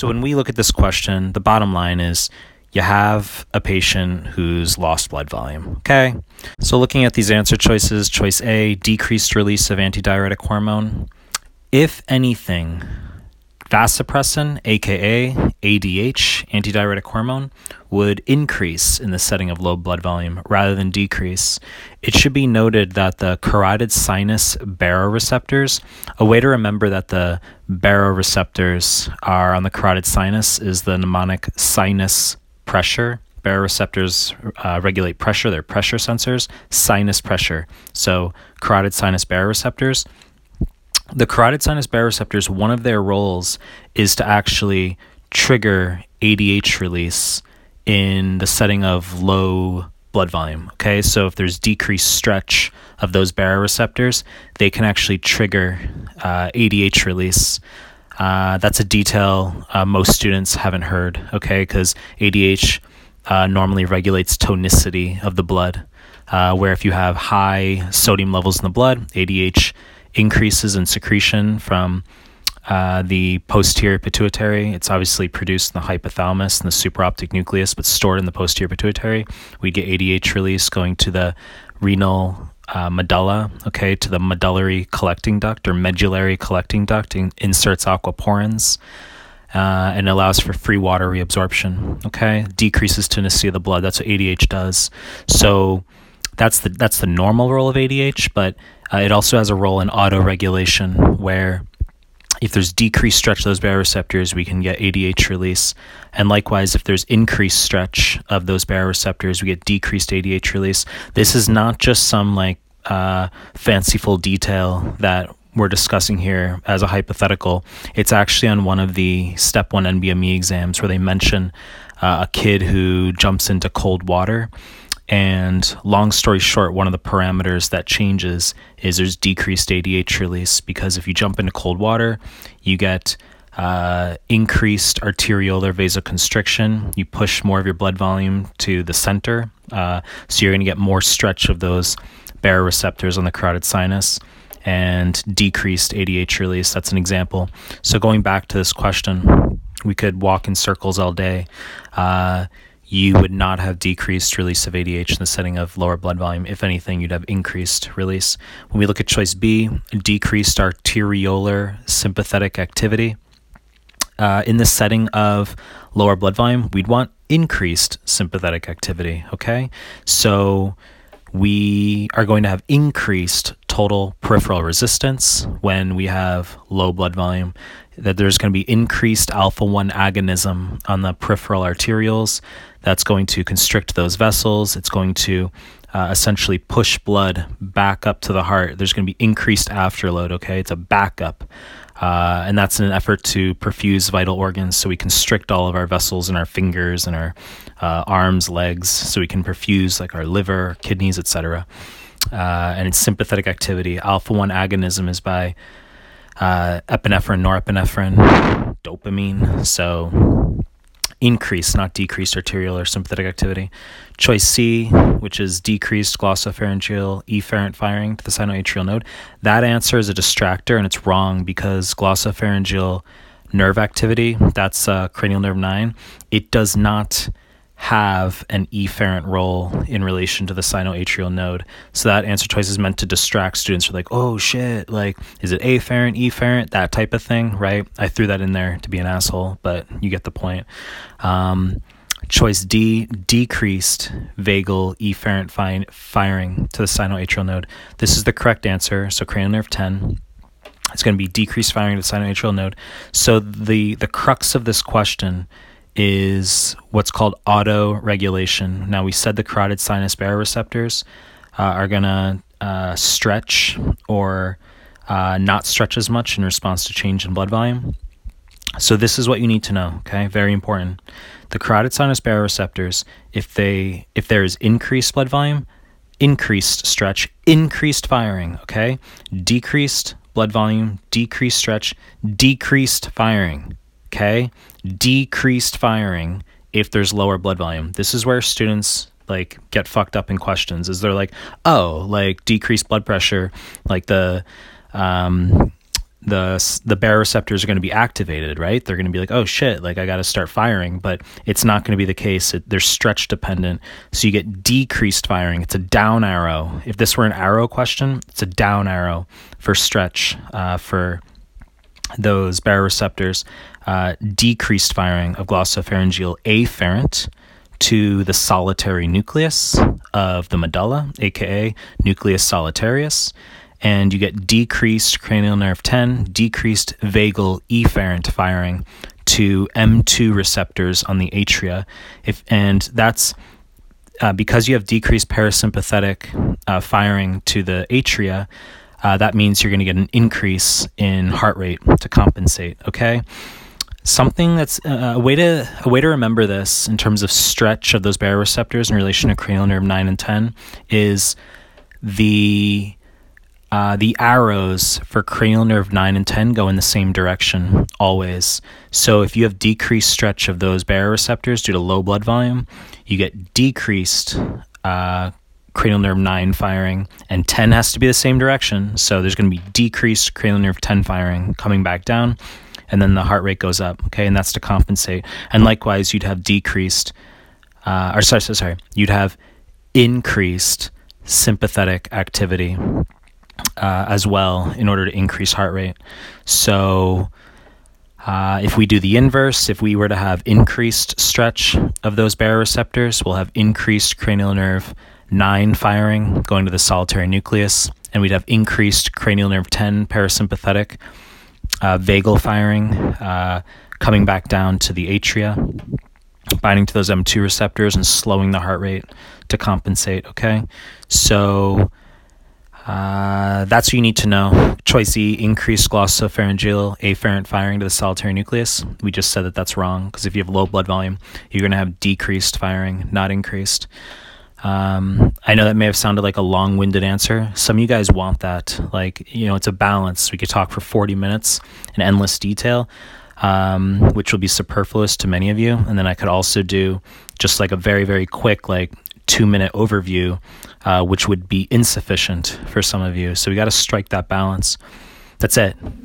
So when we look at this question, the bottom line is you have a patient who's lost blood volume, okay? So looking at these answer choices, choice A, decreased release of antidiuretic hormone. If anything, vasopressin, aka ADH, antidiuretic hormone, would increase in the setting of low blood volume rather than decrease. It should be noted that the carotid sinus baroreceptors, a way to remember that the baroreceptors are on the carotid sinus is the mnemonic sinus pressure. Baroreceptors regulate pressure, they're pressure sensors, sinus pressure. So carotid sinus baroreceptors. The carotid sinus baroreceptors, one of their roles is to actually trigger ADH release in the setting of low blood volume. Okay, so if there's decreased stretch of those baroreceptors, they can actually trigger ADH release. That's a detail most students haven't heard, okay, because ADH normally regulates tonicity of the blood, where if you have high sodium levels in the blood, ADH increases in secretion from the posterior pituitary. It's obviously produced in the hypothalamus and the supraoptic nucleus, but stored in the posterior pituitary. We get ADH release going to the renal medulla, okay, to the medullary collecting duct or medullary collecting duct, inserts aquaporins, and allows for free water reabsorption, okay, decreases tonicity of the blood. That's what ADH does. So that's the normal role of ADH, but it also has a role in autoregulation, where if there's decreased stretch of those baroreceptors, we can get ADH release. And likewise, if there's increased stretch of those baroreceptors, we get decreased ADH release. This is not just some fanciful detail that we're discussing here as a hypothetical. It's actually on one of the Step 1 NBME exams where they mention a kid who jumps into cold water. And long story short, one of the parameters that changes is there's decreased ADH release, because if you jump into cold water, you get increased arteriolar vasoconstriction. You push more of your blood volume to the center. So you're going to get more stretch of those baroreceptors on the carotid sinus and decreased ADH release. That's an example. So going back to this question, we could walk in circles all day. You would not have decreased release of ADH in the setting of lower blood volume. If anything, you'd have increased release. When we look at choice B, decreased arteriolar sympathetic activity. In the setting of lower blood volume, we'd want increased sympathetic activity, okay? So we are going to have increased total peripheral resistance when we have low blood volume, that there's going to be increased alpha-1 agonism on the peripheral arterioles. That's going to constrict those vessels. It's going to essentially push blood back up to the heart. There's going to be increased afterload, okay? It's a backup. And that's in an effort to perfuse vital organs, so we constrict all of our vessels in our fingers and our arms, legs, so we can perfuse like our liver, kidneys, etc. And it's sympathetic activity. Alpha-1 agonism is by epinephrine, norepinephrine, dopamine. So increased, not decreased arterial or sympathetic activity. Choice C, which is decreased glossopharyngeal efferent firing to the sinoatrial node. That answer is a distractor, and it's wrong, because glossopharyngeal nerve activity, that's cranial nerve 9, it does not have an efferent role in relation to the sinoatrial node. So that answer choice is meant to distract students. Who are like, oh shit, like, is it afferent, efferent, that type of thing, right? I threw that in there to be an asshole, but you get the point. Choice D, decreased vagal efferent firing to the sinoatrial node. This is the correct answer. So cranial nerve 10. It's going to be decreased firing to the sinoatrial node. So the crux of this question is what's called auto-regulation. Now, we said the carotid sinus baroreceptors are going to stretch or not stretch as much in response to change in blood volume. So this is what you need to know, okay? Very important. The carotid sinus baroreceptors, if there is increased blood volume, increased stretch, increased firing, okay? Decreased blood volume, decreased stretch, decreased firing, okay? Decreased firing if there's lower blood volume. This is where students like get fucked up in questions, is they're like, oh, like decreased blood pressure, like the the baroreceptors are going to be activated, right? They're going to be like, oh shit, like I got to start firing, but it's not going to be the case. They're stretch dependent. So you get decreased firing. It's a down arrow. If this were an arrow question, it's a down arrow for stretch for those baroreceptors. Decreased firing of glossopharyngeal afferent to the solitary nucleus of the medulla, aka nucleus solitarius. And you get decreased cranial nerve 10, decreased vagal efferent firing to M2 receptors on the atria. And that's because you have decreased parasympathetic firing to the atria. That means you're going to get an increase in heart rate to compensate. Okay, something that's a way to remember this in terms of stretch of those baroreceptors in relation to cranial nerve 9 and 10 is the arrows for cranial nerve 9 and 10 go in the same direction always. So if you have decreased stretch of those baroreceptors due to low blood volume, you get decreased cranial nerve 9 firing, and 10 has to be the same direction. So there's going to be decreased cranial nerve 10 firing coming back down, and then the heart rate goes up. Okay, and that's to compensate. And likewise, you'd have you'd have increased sympathetic activity as well in order to increase heart rate. So if we do the inverse, if we were to have increased stretch of those baroreceptors, we'll have increased cranial nerve 9 firing going to the solitary nucleus, and we'd have increased cranial nerve 10 parasympathetic vagal firing coming back down to the atria, binding to those M2 receptors and slowing the heart rate to compensate. Okay, so that's what you need to know. Choice E, increased glossopharyngeal afferent firing to the solitary nucleus. We just said that that's wrong, because if you have low blood volume, you're going to have decreased firing, not increased. I know that may have sounded like a long-winded answer. Some of you guys want that. Like, it's a balance. We could talk for 40 minutes in endless detail, which will be superfluous to many of you. And then I could also do just like a very, very quick, 2-minute overview, which would be insufficient for some of you. So we got to strike that balance. That's it.